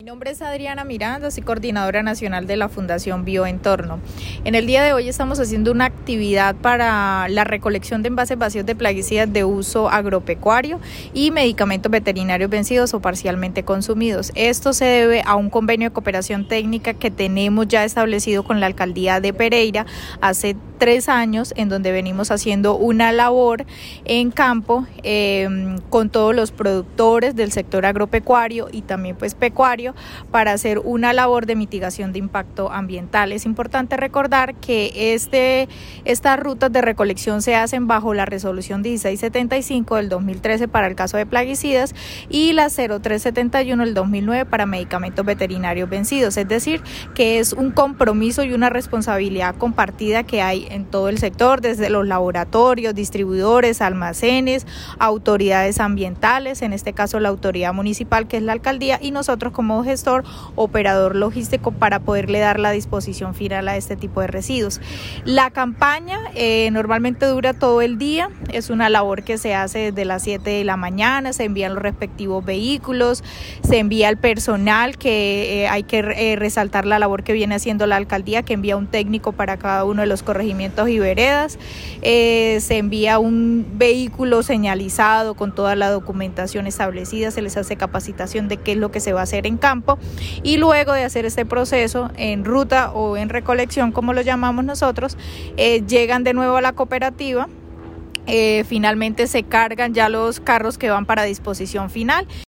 nombre es Adriana Miranda, soy coordinadora nacional de la Fundación Bioentorno. En el día de hoy estamos haciendo una actividad para la recolección de envases vacíos de plaguicidas de uso agropecuario y medicamentos veterinarios vencidos o parcialmente consumidos. Esto se debe a un convenio de cooperación técnica que tenemos ya establecido con la Alcaldía de Pereira hace 3 años, en donde venimos haciendo una labor en campo con todos los productores del sector agropecuario y también pecuario para hacer una labor de mitigación de impacto ambiental. Es importante recordar que estas rutas de recolección se hacen bajo la resolución 1675 del 2013 para el caso de plaguicidas y la 0371 del 2009 para medicamentos veterinarios vencidos, es decir, que es un compromiso y una responsabilidad compartida que hay en todo el sector, desde los laboratorios, distribuidores, almacenes, autoridades ambientales, en este caso la autoridad municipal que es la alcaldía y nosotros como gestor, operador logístico para poderle dar la disposición final a este tipo de residuos. La campaña normalmente dura todo el día, es una labor que se hace desde las 7 de la mañana, se envían los respectivos vehículos, se envía el personal que hay que resaltar la labor que viene haciendo la alcaldía, que envía un técnico para cada uno de los corregimientos y veredas, se envía un vehículo señalizado con toda la documentación establecida, se les hace capacitación de qué es lo que se va a hacer en campo y luego de hacer este proceso en ruta o en recolección, como lo llamamos nosotros, llegan de nuevo a la cooperativa. Finalmente se cargan ya los carros que van para disposición final.